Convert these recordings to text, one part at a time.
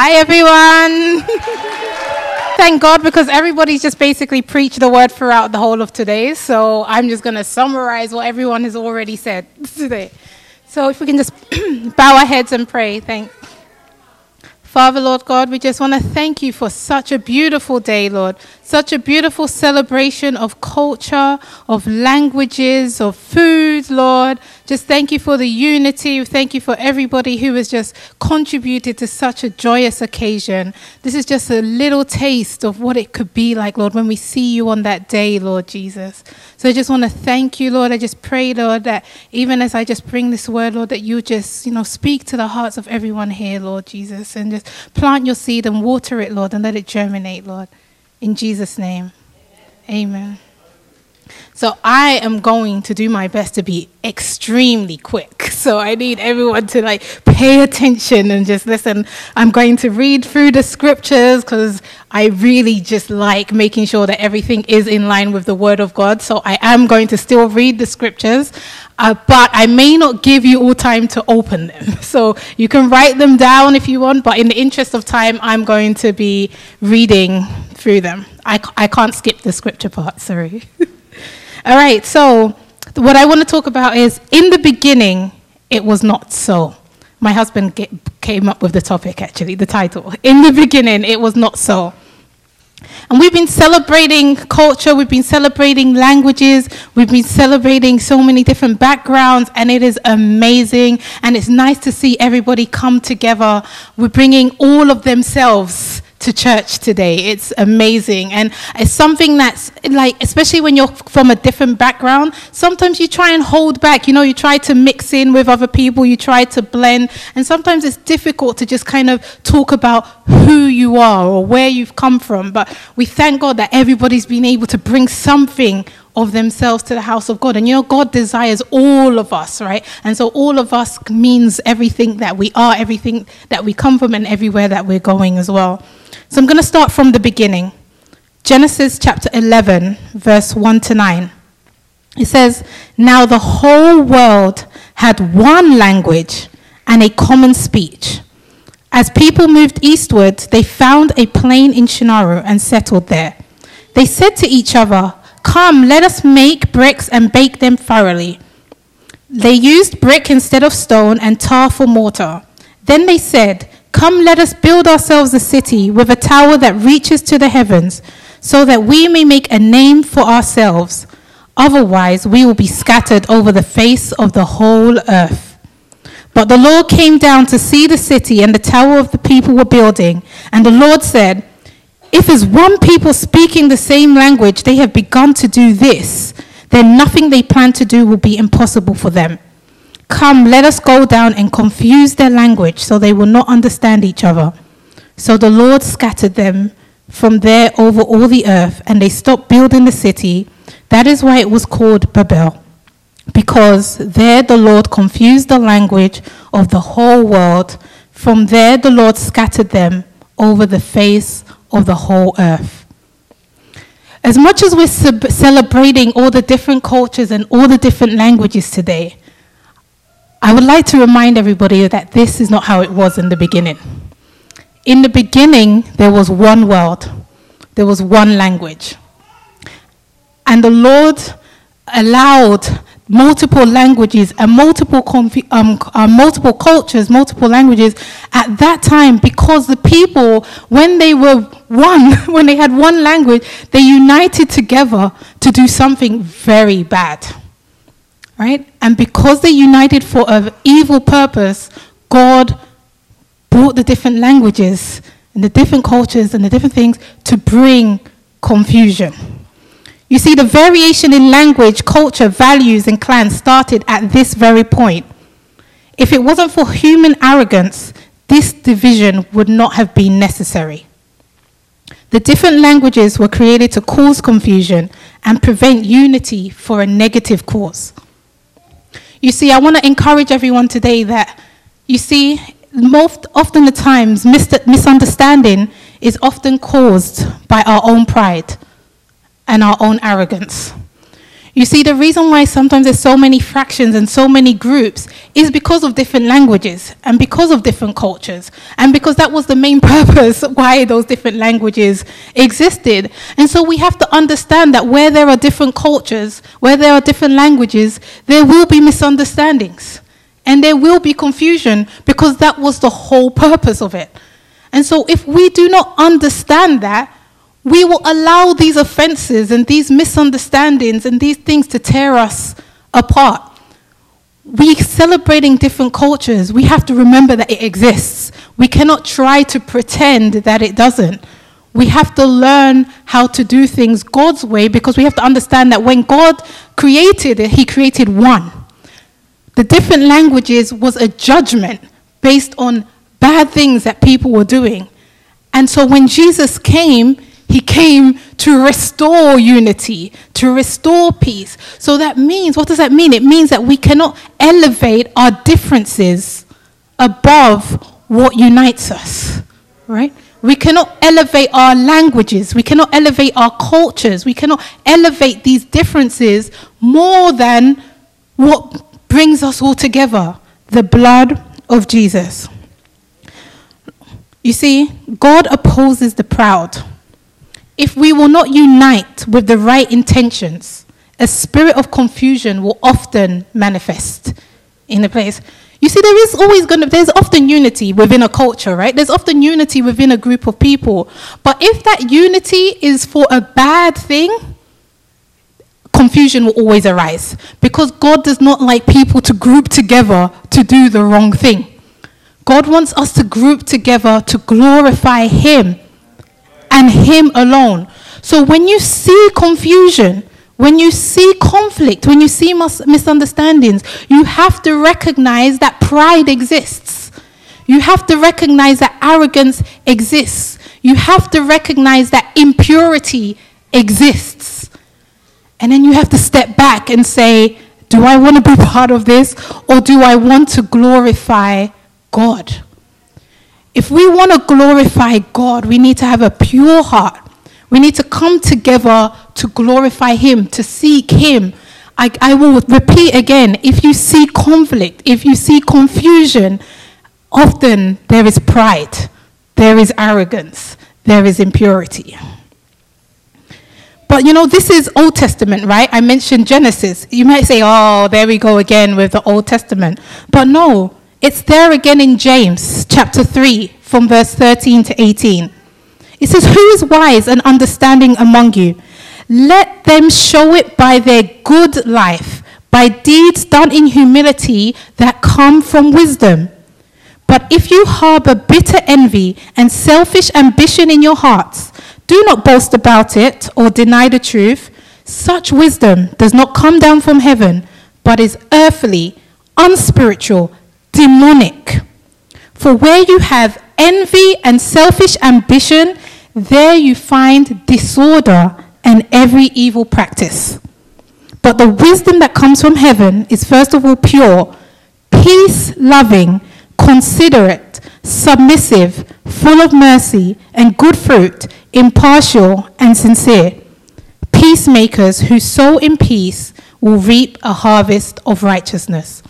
Hi, everyone. Thank God, because everybody's just basically preached the word throughout the whole of today. So I'm just going to summarize what everyone has already said today. So if we can just bow our heads and pray. Father, Lord God, we just want to thank you for such a beautiful day, Lord. Such a beautiful celebration of culture, of languages, of food, Lord. Just thank you for the unity. Thank you for everybody who has just contributed to such a joyous occasion. This is just a little taste of what it could be like, Lord, when we see you on that day, Lord Jesus. So I just want to thank you, Lord. I just pray, Lord, that even as I just bring this word, Lord, that you just, speak to the hearts of everyone here, Lord Jesus, and just plant your seed and water it, Lord, and let it germinate, Lord. In Jesus' name, amen. So I am going to do my best to be extremely quick. So I need everyone to pay attention and just listen. I'm going to read through the scriptures because I really just like making sure that everything is in line with the word of God. So I am going to still read the scriptures, but I may not give you all time to open them. So you can write them down if you want, but in the interest of time, I'm going to be reading through them. I can't skip the scripture part, sorry. All right, so what I want to talk about is, in the beginning, it was not so. My husband came up with the topic, actually, the title. In the beginning, it was not so. And we've been celebrating culture, we've been celebrating languages, we've been celebrating so many different backgrounds, and it is amazing, and it's nice to see everybody come together. We're bringing all of themselves to church today. It's amazing, and it's something that's especially when you're from a different background, sometimes you try and hold back, you try to mix in with other people, you try to blend, and sometimes it's difficult to just kind of talk about who you are or where you've come from. But we thank God that everybody's been able to bring something of themselves to the house of God. And God desires all of us, right? And so all of us means everything that we are, everything that we come from, and everywhere that we're going as well. So I'm going to start from the beginning. Genesis chapter 11, verse 1 to 9. It says, "Now the whole world had one language and a common speech. As people moved eastward, they found a plain in Shinar and settled there. They said to each other, 'Come, let us make bricks and bake them thoroughly.' They used brick instead of stone and tar for mortar. Then they said, 'Come, let us build ourselves a city with a tower that reaches to the heavens, so that we may make a name for ourselves. Otherwise, we will be scattered over the face of the whole earth.' But the Lord came down to see the city and the tower of the people were building. And the Lord said, 'If as one people speaking the same language they have begun to do this, then nothing they plan to do will be impossible for them. Come, let us go down and confuse their language so they will not understand each other.' So the Lord scattered them from there over all the earth, and they stopped building the city. That is why it was called Babel, because there the Lord confused the language of the whole world. From there the Lord scattered them over the face of the whole earth." As much as we're celebrating all the different cultures and all the different languages today, I would like to remind everybody that this is not how it was in the beginning. In the beginning, there was one world. There was one language. And the Lord allowed multiple languages and multiple cultures, multiple languages at that time, because the people, when they were one, when they had one language, they united together to do something very bad. Right? And because they united for an evil purpose, God brought the different languages and the different cultures and the different things to bring confusion. You see, the variation in language, culture, values, and clans started at this very point. If it wasn't for human arrogance, this division would not have been necessary. The different languages were created to cause confusion and prevent unity for a negative cause. You see, I want to encourage everyone today that, most often the times, misunderstanding is often caused by our own pride and our own arrogance. You see, the reason why sometimes there's so many fractions and so many groups is because of different languages and because of different cultures, and because that was the main purpose why those different languages existed. And so we have to understand that where there are different cultures, where there are different languages, there will be misunderstandings and there will be confusion, because that was the whole purpose of it. And so if we do not understand that, we will allow these offenses and these misunderstandings and these things to tear us apart. We celebrating different cultures, we have to remember that it exists. We cannot try to pretend that it doesn't. We have to learn how to do things God's way, because we have to understand that when God created it, he created one. The different languages was a judgment based on bad things that people were doing. And so when Jesus came, he came to restore unity, to restore peace. So that means, what does that mean? It means that we cannot elevate our differences above what unites us, right? We cannot elevate our languages. We cannot elevate our cultures. We cannot elevate these differences more than what brings us all together, the blood of Jesus. You see, God opposes the proud. If we will not unite with the right intentions, a spirit of confusion will often manifest in a place. You see, there's often unity within a culture, right? There's often unity within a group of people. But if that unity is for a bad thing, confusion will always arise, because God does not like people to group together to do the wrong thing. God wants us to group together to glorify him and him alone. So when you see confusion, when you see conflict, when you see misunderstandings, you have to recognize that pride exists. You have to recognize that arrogance exists. You have to recognize that impurity exists. And then you have to step back and say, do I want to be part of this, or do I want to glorify God? If we want to glorify God, we need to have a pure heart. We need to come together to glorify him, to seek him. I will repeat again, if you see conflict, if you see confusion, often there is pride, there is arrogance, there is impurity. But this is Old Testament, right? I mentioned Genesis. You might say, oh, there we go again with the Old Testament. But no, it's there again in James chapter 3 from verse 13 to 18. It says, who is wise and understanding among you? Let them show it by their good life, by deeds done in humility that come from wisdom. But if you harbor bitter envy and selfish ambition in your hearts, do not boast about it or deny the truth. Such wisdom does not come down from heaven, but is earthly, unspiritual, demonic. For where you have envy and selfish ambition, there you find disorder and every evil practice. But the wisdom that comes from heaven is first of all pure, peace-loving, considerate, submissive, full of mercy and good fruit, impartial and sincere. Peacemakers who sow in peace will reap a harvest of righteousness.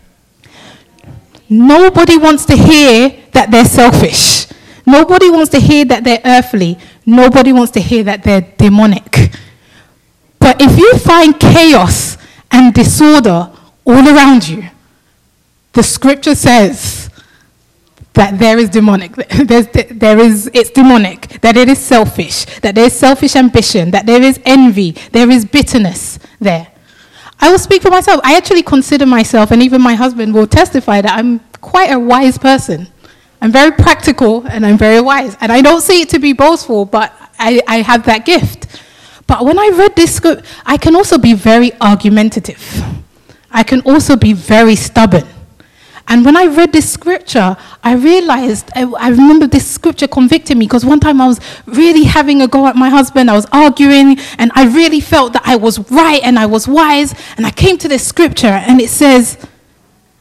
Nobody wants to hear that they're selfish. Nobody wants to hear that they're earthly. Nobody wants to hear that they're demonic. But if you find chaos and disorder all around you, the scripture says that there is demonic. It's demonic, that it is selfish, that there is selfish ambition, that there is envy, there is bitterness there. I will speak for myself. I actually consider myself, and even my husband will testify, that I'm quite a wise person. I'm very practical and I'm very wise. And I don't say it to be boastful, but I have that gift. But when I read this script, I can also be very argumentative. I can also be very stubborn. And when I read this scripture, I realized, I remember this scripture convicted me, because one time I was really having a go at my husband. I was arguing, and I really felt that I was right and I was wise. And I came to this scripture, and it says,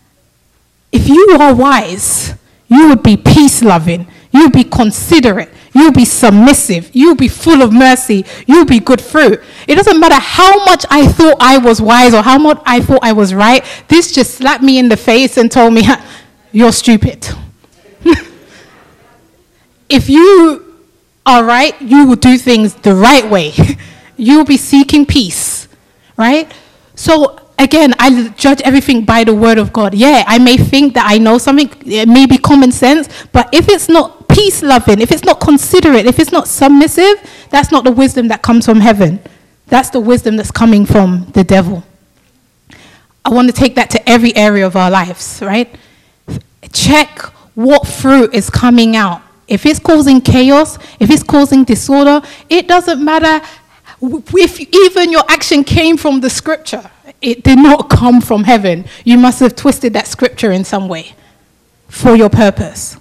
if you are wise, you would be peace-loving, you would be considerate, You'll be submissive. You'll be full of mercy. You'll be good fruit. It doesn't matter how much I thought I was wise or how much I thought I was right. This just slapped me in the face and told me, you're stupid. If you are right, you will do things the right way. You'll be seeking peace, right? So again, I judge everything by the word of God. Yeah, I may think that I know something, it may be common sense, but if it's not peace-loving, if it's not considerate, if it's not submissive, that's not the wisdom that comes from heaven. That's the wisdom that's coming from the devil. I want to take that to every area of our lives, right? Check what fruit is coming out. If it's causing chaos, if it's causing disorder, it doesn't matter if even your action came from the scripture. It did not come from heaven. You must have twisted that scripture in some way for your purpose.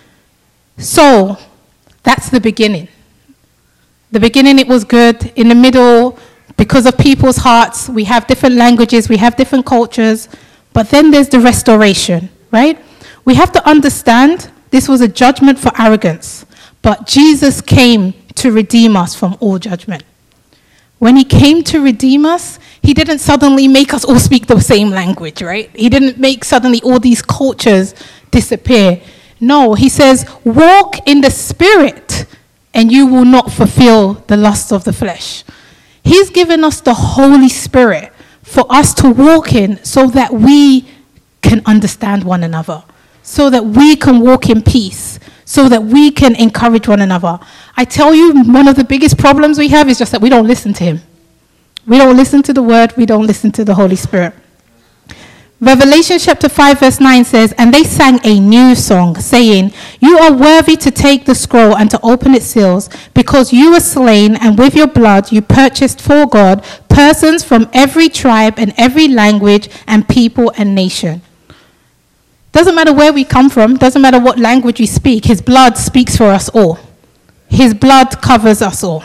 So, that's the beginning. The beginning, it was good. In the middle, because of people's hearts, we have different languages, we have different cultures. But then there's the restoration, right? We have to understand this was a judgment for arrogance. But Jesus came to redeem us from all judgment. When he came to redeem us, he didn't suddenly make us all speak the same language, right? He didn't make suddenly all these cultures disappear. No, he says, walk in the Spirit, and you will not fulfill the lusts of the flesh. He's given us the Holy Spirit for us to walk in so that we can understand one another, so that we can walk in peace, so that we can encourage one another. I tell you, one of the biggest problems we have is just that we don't listen to him. We don't listen to the word. We don't listen to the Holy Spirit. Revelation chapter 5 verse 9 says, and they sang a new song, saying, you are worthy to take the scroll and to open its seals, because you were slain, and with your blood you purchased for God persons from every tribe and every language and people and nation. Doesn't matter where we come from, doesn't matter what language we speak, his blood speaks for us all. His blood covers us all.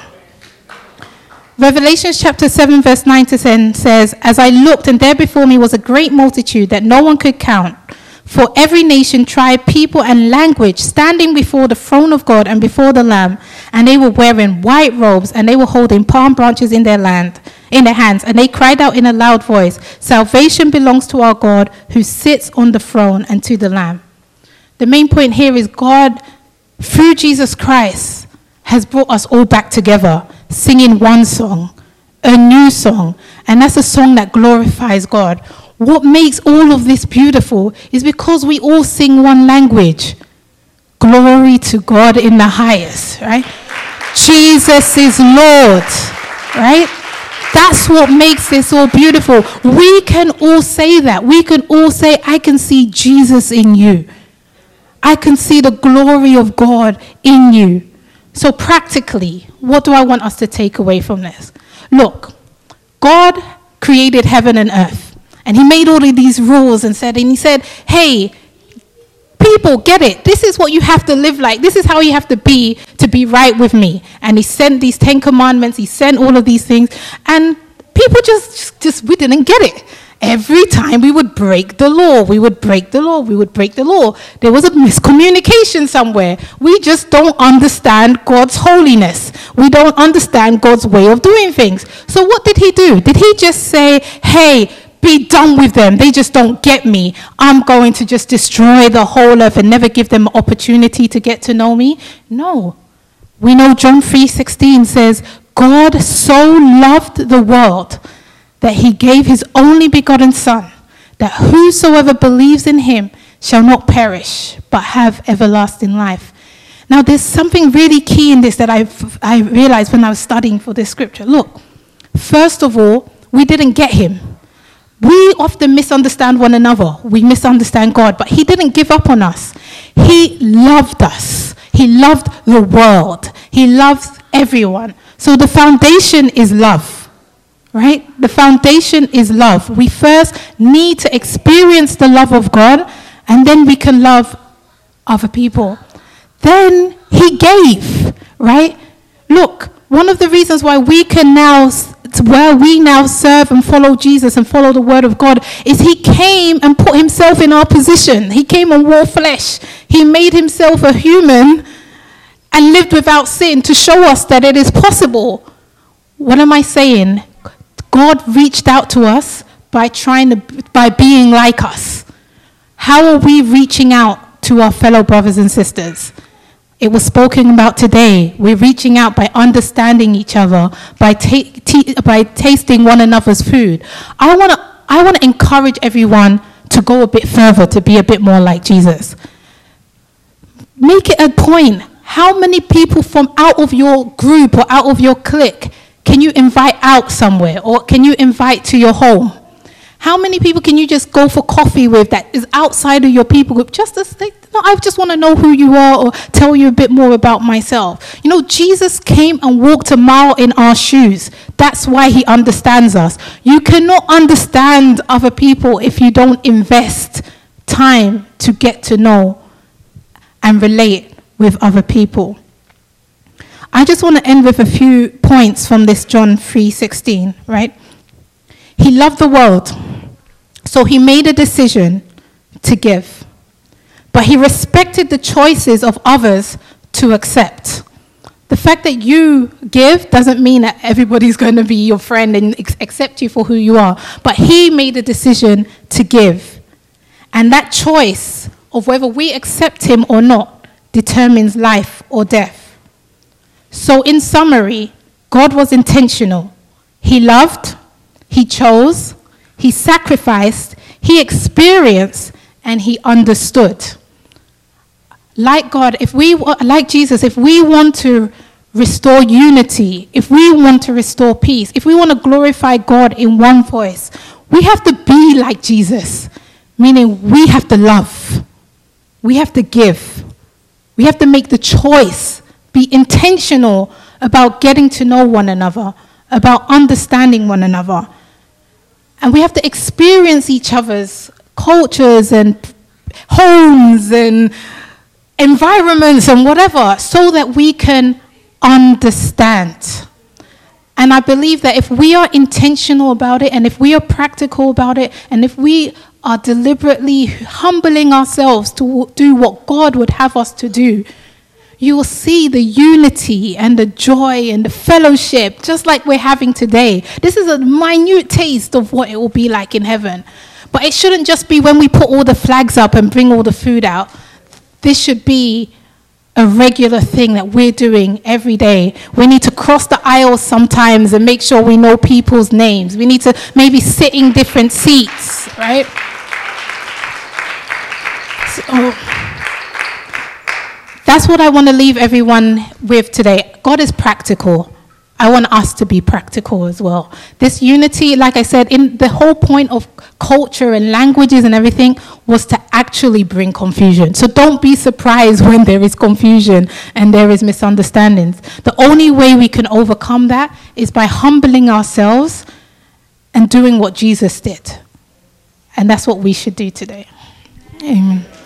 Revelation chapter 7 verse 9 to 10 says, as I looked, and there before me was a great multitude that no one could count, for every nation, tribe, people, and language, standing before the throne of God and before the Lamb, and they were wearing white robes, and they were holding palm branches in their hands, and they cried out in a loud voice, salvation belongs to our God who sits on the throne and to the Lamb. The main point here is God, through Jesus Christ, has brought us all back together, singing one song, a new song, and that's a song that glorifies God. What makes all of this beautiful is because we all sing one language. Glory to God in the highest, right? Jesus is Lord, right? That's what makes this all beautiful. We can all say that. We can all say, I can see Jesus in you. I can see the glory of God in you. So practically, what do I want us to take away from this? Look, God created heaven and earth. And he made all of these rules and he said, hey, people, get it. This is what you have to live like. This is how you have to be right with me. And he sent these 10 commandments. He sent all of these things. And people just we didn't get it. Every time we would break the law, we would break the law. There was a miscommunication somewhere. We just don't understand God's holiness. We don't understand God's way of doing things. So what did he do? Did he just say, hey, be done with them. They just don't get me. I'm going to just destroy the whole earth and never give them an opportunity to get to know me? No. We know John 3:16 says, God so loved the world that he gave his only begotten Son, that whosoever believes in him shall not perish, but have everlasting life. Now, there's something really key in this that I realized when I was studying for this scripture. Look, first of all, we didn't get him. We often misunderstand one another. We misunderstand God, but he didn't give up on us. He loved us. He loved the world. He loves everyone. So the foundation is love, right? The foundation is love. We first need to experience the love of God, and then we can love other people. Then he gave, right? Look, one of the reasons why we now serve and follow Jesus and follow the word of God is he came and put himself in our position. He came and wore flesh. He made himself a human and lived without sin to show us that it is possible. What am I saying? God reached out to us by being like us. How are we reaching out to our fellow brothers and sisters? It was spoken about today. We're reaching out by understanding each other, by tasting one another's food. I want to encourage everyone to go a bit further, to be a bit more like Jesus. Make it a point. How many people from out of your group or out of your clique can you invite out somewhere, or can you invite to your home? How many people can you just go for coffee with that is outside of your people group? Just to say, no, I just want to know who you are or tell you a bit more about myself. You know, Jesus came and walked a mile in our shoes. That's why he understands us. You cannot understand other people if you don't invest time to get to know and relate with other people. I just want to end with a few points from this John 3:16, right? He loved the world, so he made a decision to give. But he respected the choices of others to accept. The fact that you give doesn't mean that everybody's going to be your friend and accept you for who you are. But he made a decision to give. And that choice of whether we accept him or not determines life or death. So in summary, God was intentional. He loved, he chose, he sacrificed, he experienced, and he understood. Like God, like Jesus, if we want to restore unity, if we want to restore peace, if we want to glorify God in one voice, we have to be like Jesus, meaning we have to love, we have to give, we have to make the choice, be intentional about getting to know one another, about understanding one another. And we have to experience each other's cultures and homes and environments and whatever so that we can understand. And I believe that if we are intentional about it and if we are practical about it and if we are deliberately humbling ourselves to do what God would have us to do, you will see the unity and the joy and the fellowship, just like we're having today. This is a minute taste of what it will be like in heaven. But it shouldn't just be when we put all the flags up and bring all the food out. This should be a regular thing that we're doing every day. We need to cross the aisles sometimes and make sure we know people's names. We need to maybe sit in different seats, right? So, that's what I want to leave everyone with today. God is practical. I want us to be practical as well. This unity, like I said, in the whole point of culture and languages and everything was to actually bring confusion. So don't be surprised when there is confusion and there is misunderstandings. The only way we can overcome that is by humbling ourselves and doing what Jesus did. And that's what we should do today. Amen.